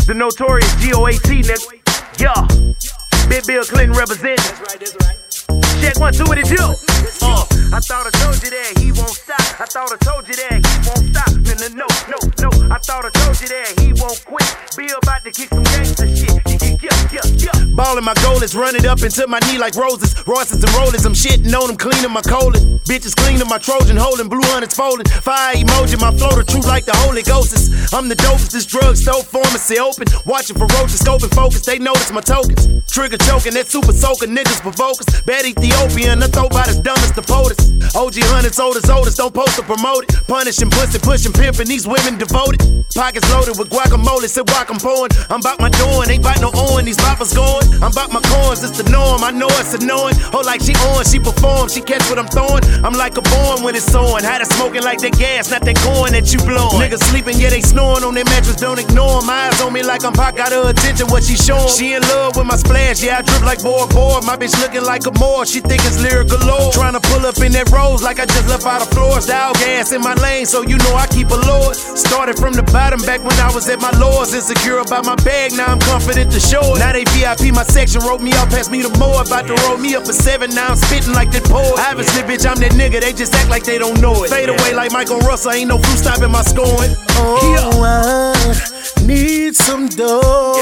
The notorious GOAT, nigga. Yeah. Big Bill Clinton representing. That's right. Check 1, 2, it is you. I thought I told you that he won't stop. I thought I told you that he won't stop. No. I thought I told you that he won't quit. Bill about to kick some gangsta shit. Yeah. Ballin', my goal is run it up into my knee like roses. Royces and rollers, I'm shitting on them, cleaning my colon. Bitches cleaning my Trojan, holding blue hunters folding. Fire emoji, my flow the truth like the Holy Ghosts. I'm the dopest, this drugstore pharmacy open. Watching for roaches, scoping focus, they notice my tokens. Trigger choking, that super soaker, niggas provokers. Bad Ethiopian, I throw by the dumbest, the POTUS. OG hunters, oldest, don't post to promote it. Punishing, pushing, pimping, these women devoted. Pockets loaded with guacamole, said guac I'm pouring. I'm bout my doing, ain't bout no on, these boppers going. I'm bout my coins, it's the norm, I know it's annoying. Oh, like she on, she perform, she catch what I'm throwing. I'm like a born when it's on. Had her smoking like that gas, not that corn that you blowing. Niggas sleeping, yeah, they snoring on their mattress, don't ignore 'em. Eyes on me like I'm Pac, got her attention, what she showing. She in love with my splash, yeah, I drip like board. My bitch looking like a Moore, she think it's lyrical lore. Trying to pull up in that rose like I just left out of floors. Dial gas in my lane, so you know I keep a Lord. Started from the bottom back when I was at my lowest. Insecure about my bag, now I'm confident to show it. Now they VIP my section, wrote me up, passed me the more. About to roll me up a 7, now I'm spitting like that poet. Obviously, bitch, I'm that nigga, they just act like they don't know it. Fade away like Michael Russell, ain't no flu stopping my scoring. Oh, I need some dough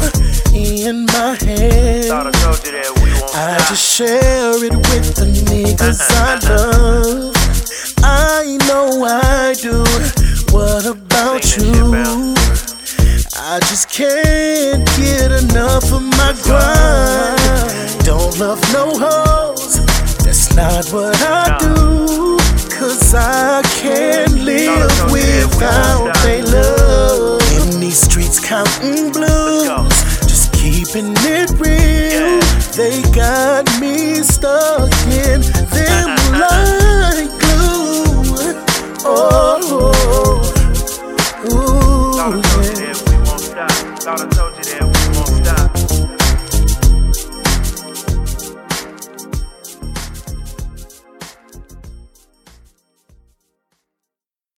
in my hand. Thought I told you that we won't I stop. just share it with the niggas I love. I know I do. What about you? I just can't get enough of my grind. Don't love no hoes, that's not what I do. Cause I can't live without they love. In these streets counting blues, just keeping it real. They got me stuck in them like glue. Oh, ooh, Thought I told you that we won't stop. Thought I told